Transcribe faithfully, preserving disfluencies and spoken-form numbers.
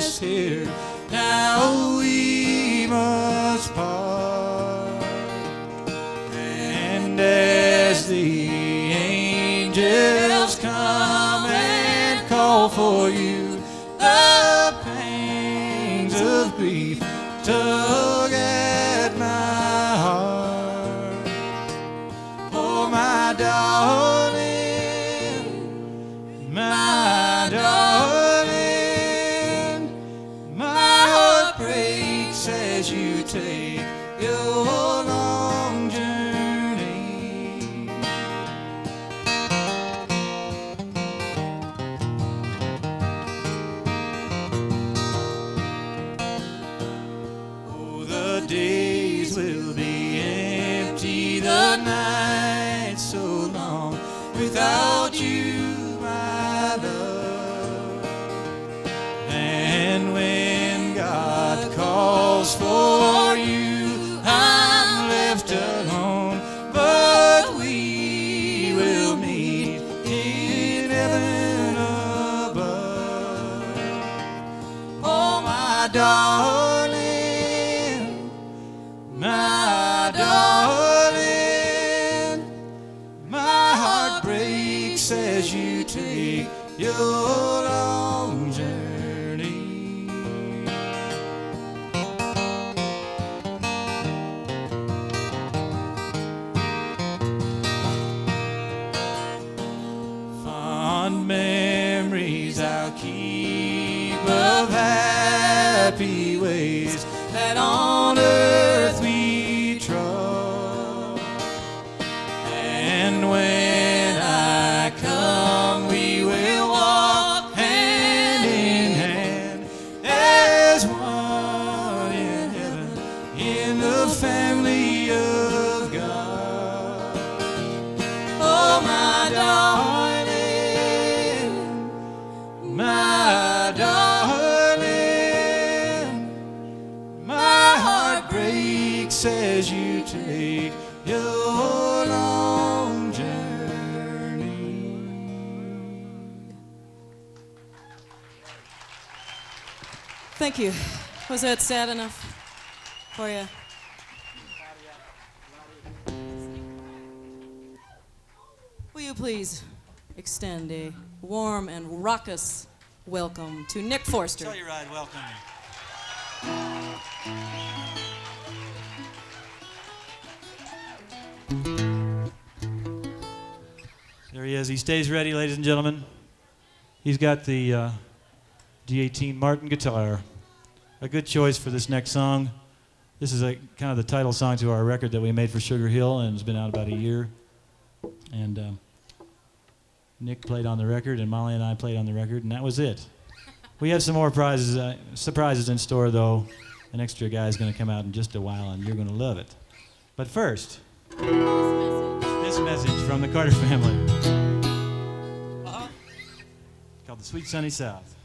is here. Now we must part. And as the angels come and call for you, the pangs of grief tug at my heart. Oh, my darling, my darling, my heart breaks as you take your long journey. Oh, the days will be empty, the nights so long without you, my love. And when God calls for you, I'm left alone, but we will meet in heaven above. Oh, my darling, my darling, my heart breaks as you take your long journey. Fond memories I'll keep of happy ways that on earth we trod. And when I come, we will walk hand in hand as one in heaven, in the family of God. Oh, my darling, my darling, my heart breaks as you take your long journey. Thank you. Was that sad enough for you? Will you please extend a warm and raucous welcome to Nick Forster. Telluride, welcome. There he is. He stays ready, ladies and gentlemen. He's got the uh, D eighteen Martin guitar. A good choice for this next song. This is a kind of the title song to our record that we made for Sugar Hill, and it's been out about a year. And um, Nick played on the record, and Molly and I played on the record, and that was it. We have some more prizes, uh, surprises in store, though. An extra guy is going to come out in just a while, and you're going to love it. But first, this message from the Carter family, called The Sweet Sunny South.